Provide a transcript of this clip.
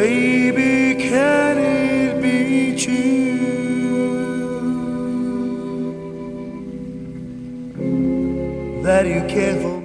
Baby, can it be true that you care for